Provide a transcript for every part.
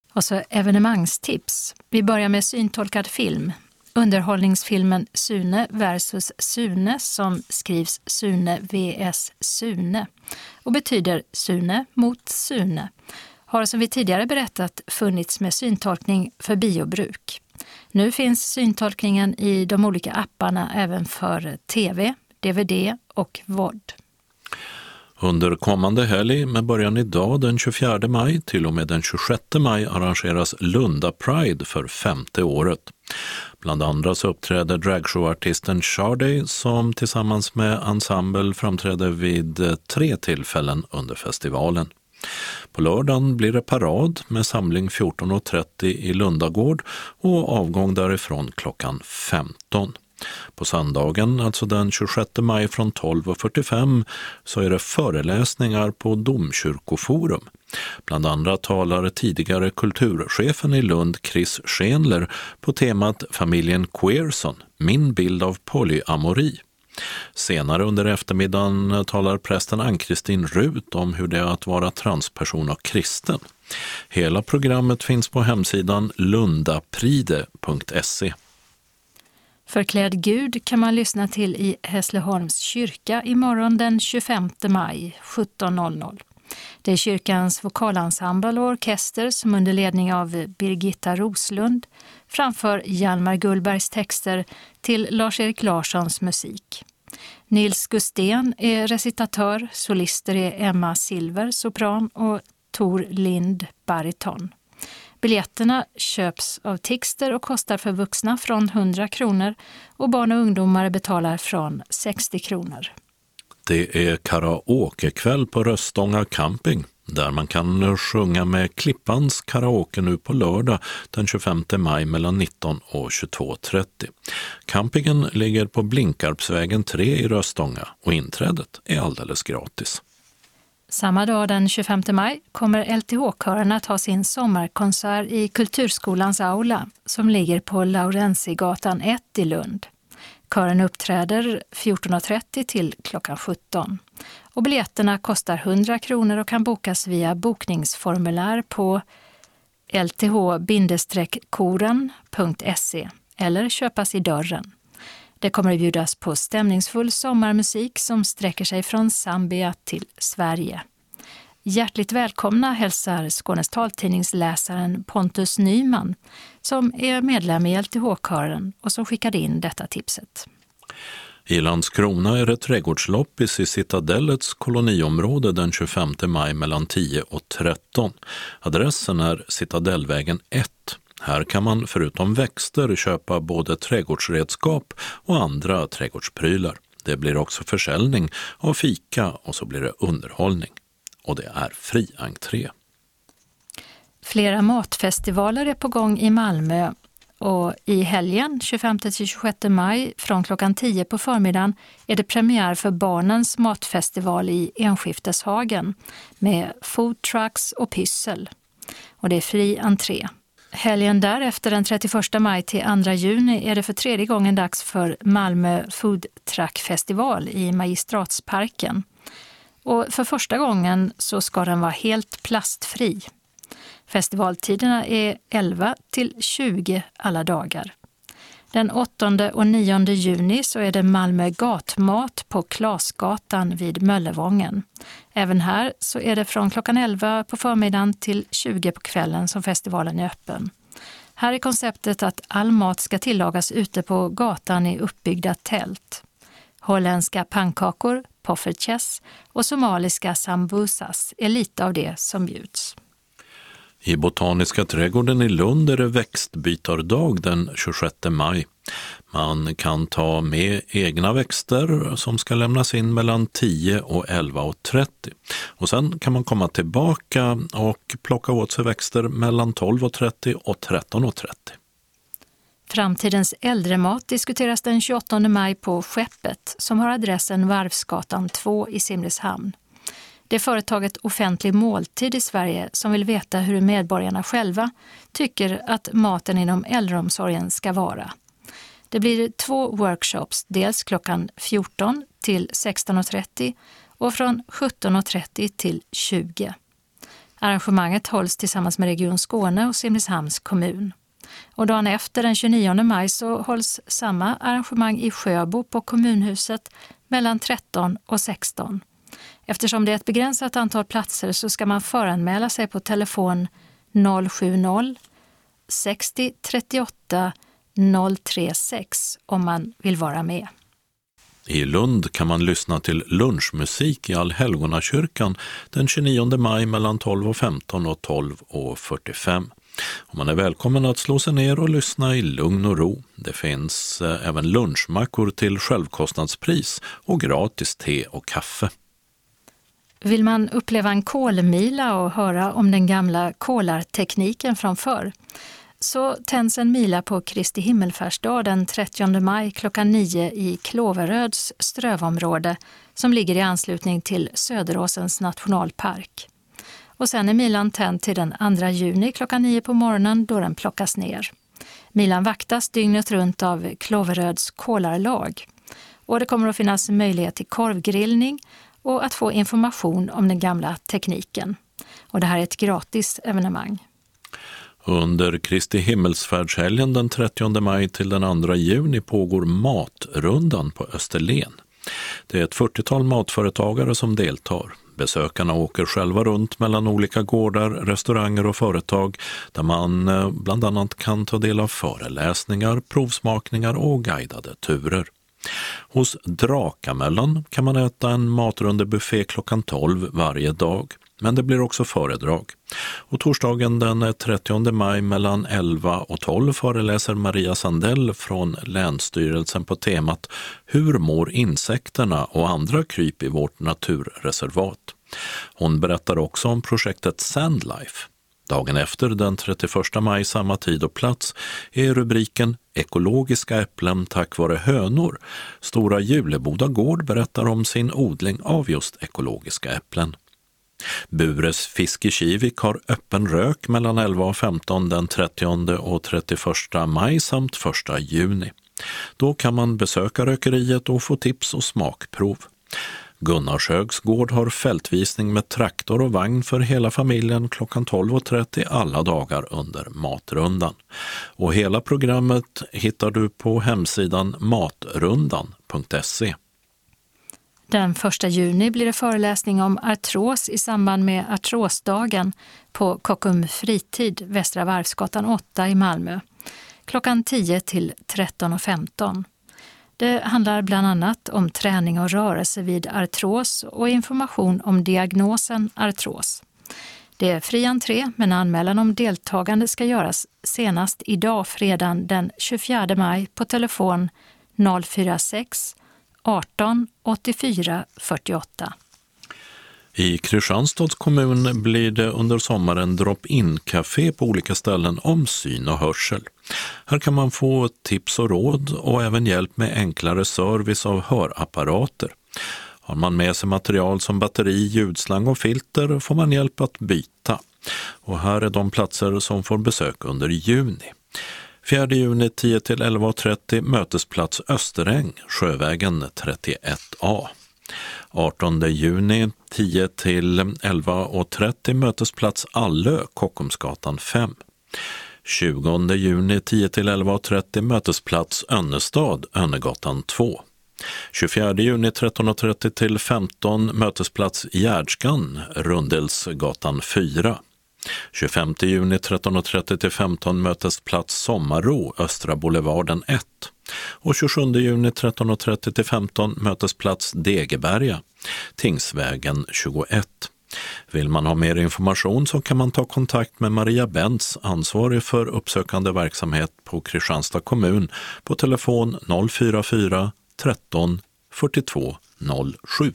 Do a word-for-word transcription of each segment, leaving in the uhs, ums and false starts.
Och så evenemangstips. Vi börjar med syntolkad film. Underhållningsfilmen Sune versus Sune som skrivs Sune vs Sune och betyder Sune mot Sune. Har som vi tidigare berättat funnits med syntolkning för biobruk. Nu finns syntolkningen i de olika apparna även för tv, D V D och V O D. Under kommande helg med början idag den tjugofjärde maj till och med den tjugosjätte maj arrangeras Lunda Pride för femte året. Bland andra så uppträder dragshowartisten Sharday som tillsammans med ensemble framträder vid tre tillfällen under festivalen. På lördagen blir det parad med samling fjorton och trettio i Lundagård och avgång därifrån klockan femton. På söndagen, alltså den tjugosjätte maj från tolv och fyrtiofem, så är det föreläsningar på Domkyrkoforum. Bland andra talar tidigare kulturchefen i Lund, Chris Schenler, på temat familjen Queerson, min bild av polyamori. Senare under eftermiddagen talar prästen Ann-Kristin Rut om hur det är att vara transperson och kristen. Hela programmet finns på hemsidan lundapride punkt se. Förklädd Gud kan man lyssna till i Hässleholms kyrka imorgon den tjugofemte maj sjutton noll noll. Det är kyrkans vokalensemble och orkester som under ledning av Birgitta Roslund framför Hjalmar Gullbergs texter till Lars-Erik Larssons musik. Nils Gustén är recitatör, solister är Emma Silver, sopran och Tor Lind, bariton. Biljetterna köps av Tixter och kostar för vuxna från hundra kronor och barn och ungdomar betalar från sextio kronor. Det är karaokekväll på Röstånga camping där man kan sjunga med Klippans karaoke nu på lördag den tjugofemte maj mellan nitton och tjugotvå trettio. Campingen ligger på Blinkarpsvägen tre i Röstånga och inträdet är alldeles gratis. Samma dag den tjugofemte maj kommer L T H-kören att ha sin sommarkonsert i Kulturskolans aula som ligger på Laurensgatan ett i Lund. Kören uppträder fjorton och trettio till klockan sjutton. Och biljetterna kostar hundra kronor och kan bokas via bokningsformulär på l t h koren punkt se eller köpas i dörren. Det kommer att bjudas på stämningsfull sommarmusik som sträcker sig från Zambia till Sverige. Hjärtligt välkomna hälsar Skånes taltidningsläsaren Pontus Nyman som är medlem i L T H-kören och som skickade in detta tipset. I Landskrona är det trädgårdsloppis i Citadellets koloniområde den tjugofemte maj mellan tio och tretton. Adressen är Citadellvägen ett. Här kan man förutom växter köpa både trädgårdsredskap och andra trädgårdsprylar. Det blir också försäljning av fika och så blir det underhållning. Och det är fri entré. Flera matfestivaler är på gång i Malmö och i helgen tjugofemte till tjugosjätte maj från klockan tio på förmiddagen är det premiär för barnens matfestival i Enskifteshagen med food trucks och pyssel. Och det är fri entré. Helgen därefter den trettioförsta maj till andra juni är det för tredje gången dags för Malmö Food Truck Festival i Magistratsparken. Och för första gången så ska den vara helt plastfri. Festivaltiderna är elva till tjugo alla dagar. Den åttonde och nionde juni så är det Malmö gatmat på Klasgatan vid Möllevången. Även här så är det från klockan elva på förmiddagen till tjugo på kvällen som festivalen är öppen. Här är konceptet att all mat ska tillagas ute på gatan i uppbyggda tält. Holländska pannkakor, poffertjes och somaliska sambusas är lite av det som bjuds. I Botaniska trädgården i Lund är det växtbytardag den tjugosjätte maj. Man kan ta med egna växter som ska lämnas in mellan tio och elva och trettio. Och sen kan man komma tillbaka och plocka åt sig växter mellan tolv och trettio och tretton och trettio. Framtidens äldremat diskuteras den tjugoåttonde maj på Skeppet som har adressen Varvsgatan två i Simrishamn. Det är företaget Offentlig måltid i Sverige som vill veta hur medborgarna själva tycker att maten inom äldreomsorgen ska vara. Det blir två workshops, dels klockan fjorton till sexton och trettio och från sjutton och trettio till tjugo. Arrangemanget hålls tillsammans med Region Skåne och Simrishamns kommun. Och dagen efter, den tjugonionde maj, så hålls samma arrangemang i Sjöbo på kommunhuset mellan tretton och sexton. Eftersom det är ett begränsat antal platser så ska man föranmäla sig på telefon noll sju noll sextio trettioåtta noll tre sex om man vill vara med. I Lund kan man lyssna till lunchmusik i Allhelgonakyrkan den tjugonionde maj mellan tolv och femton och tolv och fyrtiofem. Och man är välkommen att slå sig ner och lyssna i lugn och ro. Det finns eh, även lunchmackor till självkostnadspris och gratis te och kaffe. Vill man uppleva en kolmila och höra om den gamla kolartekniken från förr, så tänds en mila på Kristi himmelfärdsdag den trettionde maj klockan nio i Klåveröds strövområde som ligger i anslutning till Söderåsens nationalpark. Och sen är milan tänd till den andra juni klockan nio på morgonen då den plockas ner. Milan vaktas dygnet runt av Klåveröds kolarlag. Och det kommer att finnas möjlighet till korvgrillning och att få information om den gamla tekniken. Och det här är ett gratis evenemang. Under Kristi himmelsfärdshelgen den trettionde maj till den andra juni pågår matrundan på Österlen. Det är ett fyrtiotal matföretagare som deltar. Besökarna åker själva runt mellan olika gårdar, restauranger och företag där man bland annat kan ta del av föreläsningar, provsmakningar och guidade turer. Hos Drakamöllan kan man äta en matrundebuffé klockan tolv varje dag. Men det blir också föredrag. Och torsdagen den trettionde maj mellan elva och tolv föreläser Maria Sandell från Länsstyrelsen på temat Hur mår insekterna och andra kryp i vårt naturreservat? Hon berättar också om projektet Sandlife. Dagen efter, den trettioförsta maj, samma tid och plats, är rubriken Ekologiska äpplen tack vare hönor. Stora Juleboda gård berättar om sin odling av just ekologiska äpplen. Bures fisk i Kivik har öppen rök mellan elva och femton den trettionde och trettioförsta maj samt första juni. Då kan man besöka rökeriet och få tips och smakprov. Gunnarshögs gård har fältvisning med traktor och vagn för hela familjen klockan tolv och trettio alla dagar under matrundan. Och hela programmet hittar du på hemsidan matrundan punkt se. Den första juni blir det föreläsning om artros i samband med artrosdagen på Kockum Fritid, Västra Varvsgatan åtta i Malmö. Klockan tio till tretton och femton. Det handlar bland annat om träning och rörelse vid artros och information om diagnosen artros. Det är fri entré, men anmälan om deltagande ska göras senast idag fredagen den tjugofjärde maj på telefon noll fyra sex arton åttiofyra fyrtioåtta. I Kristianstads kommun blir det under sommaren drop-in-café på olika ställen om syn och hörsel. Här kan man få tips och råd och även hjälp med enklare service av hörapparater. Har man med sig material som batteri, ljudslang och filter får man hjälp att byta. Och här är de platser som får besök under juni. fjärde juni tio till elva och trettio mötesplats Österäng, Sjövägen trettioett A. artonde juni tio till elva och trettio mötesplats Allö, Kockumsgatan fem. tjugonde juni tio till elva och trettio mötesplats Önnestad, Önnegatan två. tjugofjärde juni tretton och trettio till femton mötesplats Gärdskan, Rundelsgatan fyra. tjugofemte juni tretton och trettio till femton mötesplats Sommarro, Östra Boulevarden ett. Och tjugosjunde juni tretton och trettio till femton mötesplats Degeberga, Tingsvägen tjugoett. Vill man ha mer information så kan man ta kontakt med Maria Bentz, ansvarig för uppsökande verksamhet på Kristianstad kommun, på telefon noll fyra fyra tretton fyrtiotvå noll sju.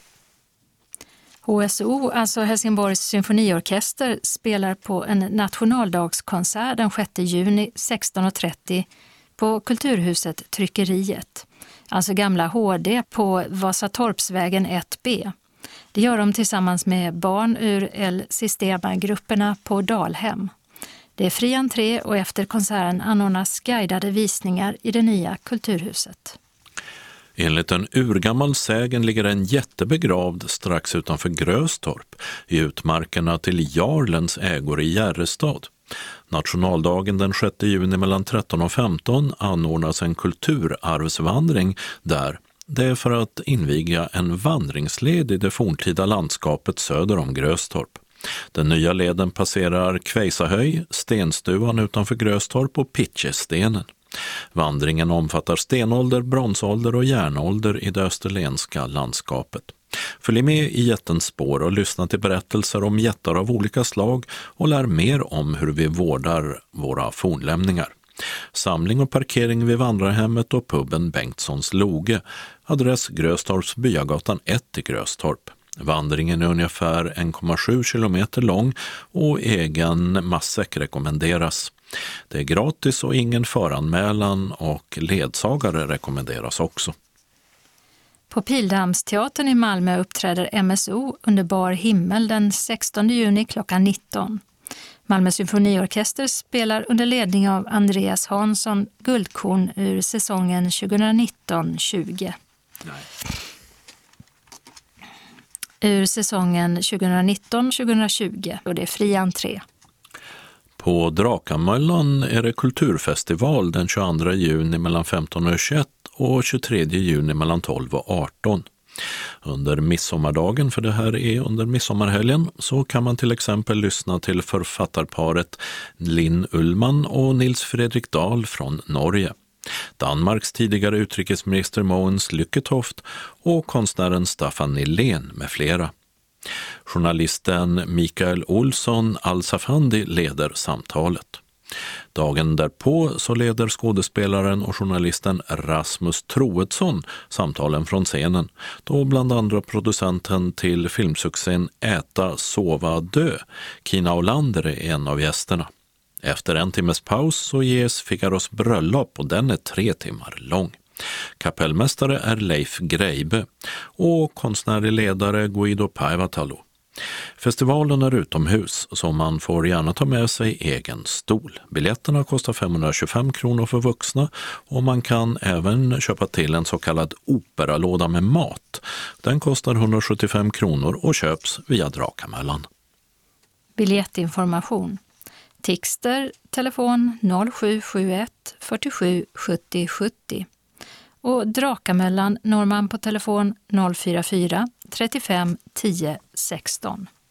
H S O, alltså Helsingborgs symfoniorkester, spelar på en nationaldagskonsert den sjätte juni sexton och trettio på Kulturhuset Tryckeriet, alltså gamla H D på Vasatorpsvägen ett B. Det gör de tillsammans med barn ur El Sistema-grupperna på Dalhem. Det är fri entré och efter konserten anordnas guidade visningar i det nya Kulturhuset. Enligt en urgammal sägen ligger en jätte begravd strax utanför Gröstorp i utmarkerna till Jarlens ägor i Järrestad. Nationaldagen den sjätte juni mellan tretton och femton anordnas en kulturarvsvandring där. Det är för att inviga en vandringsled i det forntida landskapet söder om Gröstorp. Den nya leden passerar Kvejsahöj, Stenstuvan utanför Gröstorp och Pitchestenen. Vandringen omfattar stenålder, bronsålder och järnålder i det österlenska landskapet. Följ med i jättens spår och lyssna till berättelser om jättar av olika slag och lär mer om hur vi vårdar våra fornlämningar. Samling och parkering vid vandrarhemmet och puben Bengtssons Loge. Adress Gröstorps Byagatan ett i Gröstorp. Vandringen är ungefär en komma sju kilometer lång och egen matsäck rekommenderas. Det är gratis och ingen föranmälan och ledsagare rekommenderas också. På Pildammsteatern i Malmö uppträder M S O under bar himmel den sextonde juni klockan nitton. Malmö symfoniorkester spelar under ledning av Andreas Hansson Guldkorn ur säsongen tjugonitton tjugo. Nej. Ur säsongen tjugonitton tjugo och det är fri entré. På Drakamöllan är det kulturfestival den tjugoandra juni mellan femton och tjugoett och tjugotredje juni mellan tolv och arton. Under midsommardagen, för det här är under midsommarhelgen, så kan man till exempel lyssna till författarparet Linn Ullman och Nils Fredrik Dahl från Norge. Danmarks tidigare utrikesminister Mogens Lykketoft och konstnären Staffan Nylén med flera. Journalisten Mikael Olsson Al-Safandi leder samtalet. Dagen därpå så leder skådespelaren och journalisten Rasmus Troedsson samtalen från scenen, då bland andra producenten till filmsuccén Äta, sova, dö, Kina Olander är en av gästerna. Efter en timmes paus så ges Figaros bröllop och den är tre timmar lång. Kapellmästare är Leif Greibe och konstnärlig ledare Guido Päivätalo. Festivalen är utomhus så man får gärna ta med sig egen stol. Biljetterna kostar femhundratjugofem kronor för vuxna och man kan även köpa till en så kallad operalåda med mat. Den kostar hundrasjuttiofem kronor och köps via Drakamöllan. Biljettinformation. Tixter, telefon noll sju sju ett fyrtiosju sjuttio sjuttio. Och Drakamöllan når man på telefon noll fyra fyra trettiofem tio sexton.